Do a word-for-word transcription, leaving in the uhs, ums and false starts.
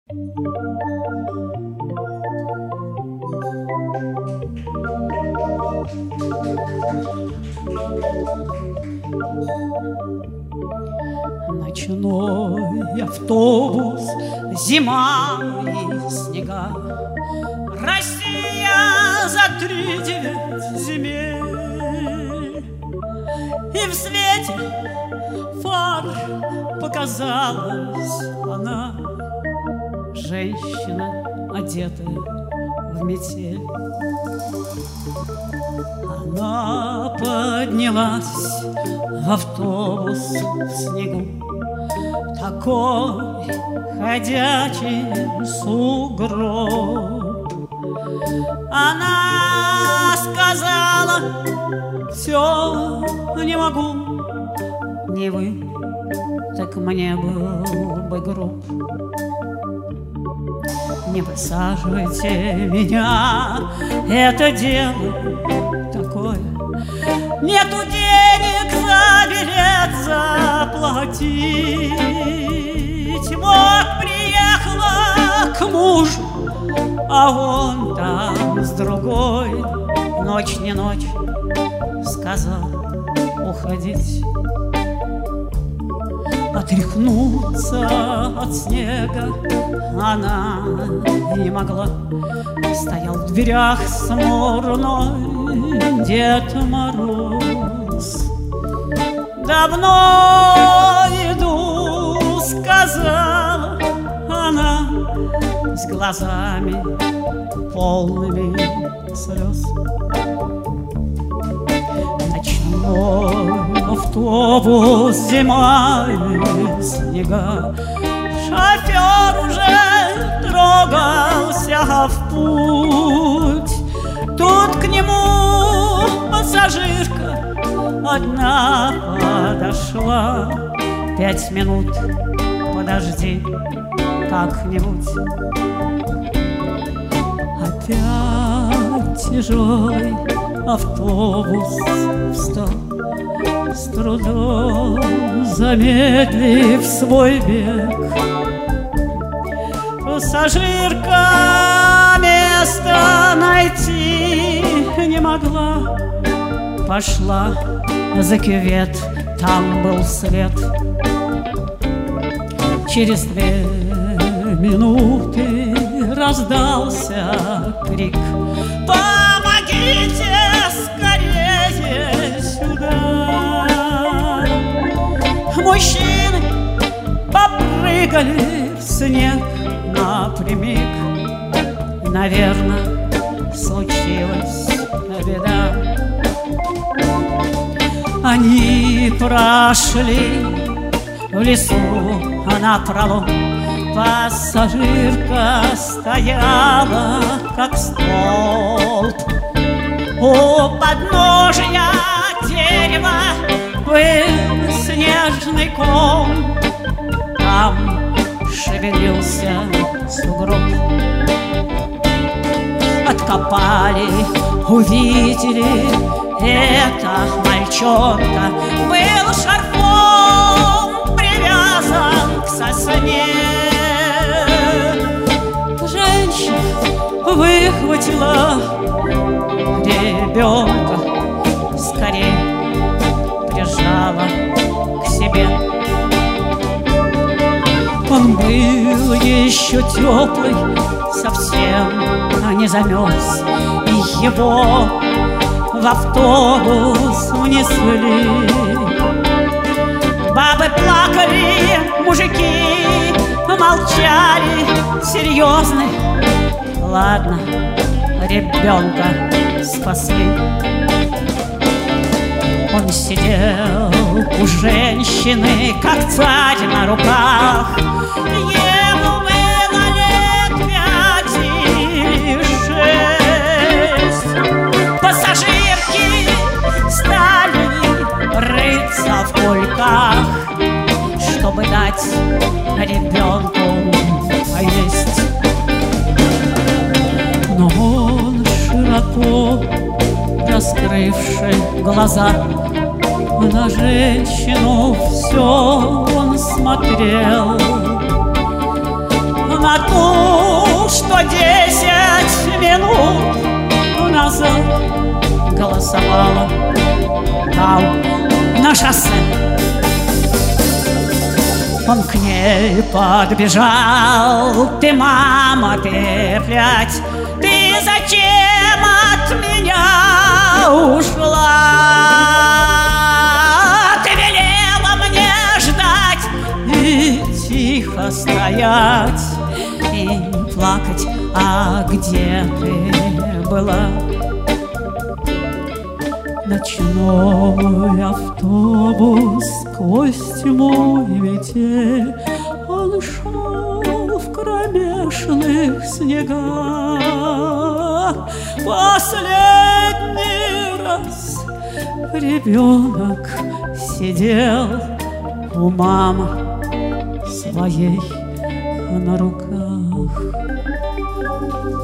Ночной автобус, зима и снега, Россия за три девять земель. И в свете фар показалась она, женщина, одетая в метель. Она поднялась в автобус в снегу, такой ходячий сугроб. Она сказала: все, не могу, не вы, так мне был бы груб. Не высаживайте меня, это дело такое. Нету денег за билет заплатить. Вот приехала к мужу, а он там с другой. Ночь не ночь, сказал уходить. Отряхнуться от снега она не могла. Стоял в дверях смурной Дед Мороз. Давно иду, сказала она, с глазами полными слез. Ночной автобус, зима и снега, шофер уже трогался в путь. Тут к нему пассажирка одна подошла. Пять минут подожди как-нибудь. Опять тяжелый автобус встал, с трудом замедлив свой бег. Пассажирка места найти не могла. Пошла за кювет, там был свет. Через две минуты раздался крик: помогите скорее сюда! Мужчины попрыгали в снег напрямик. Наверное, случилась беда. Они прошли в лесу напролом. Пассажирка стояла, как столб. У подножия дерева был снежный ком. Там шевелился сугроб. Откопали, увидели, это мальчонка был шарфом привязан к сосне. Женщина выхватила ребенка, скорей прижала к себе. Он был еще теплый, совсем не замерз, и его в автобус унесли. Бабы плакали, мужики молчали, серьезны. Ладно, ребенка спасли. Он сидел у женщины, как царь на руках. Ему было лет пять или шесть. Пассажирки стали рыться в кульках, чтобы дать ребенку поесть. Но он, широко раскрывший глаза, на женщину все он смотрел. на ту, что десять минут назад голосовала там на шоссе. Он к ней подбежал: ты, мама, ты опять, ты зачем от меня ушла? Ты велела мне ждать и тихо стоять, и не плакать. А где ты была? Ночной автобус сквозь тьму и метель, он шел в кромешных снегах. Последний раз ребенок сидел у мамы своей на руках.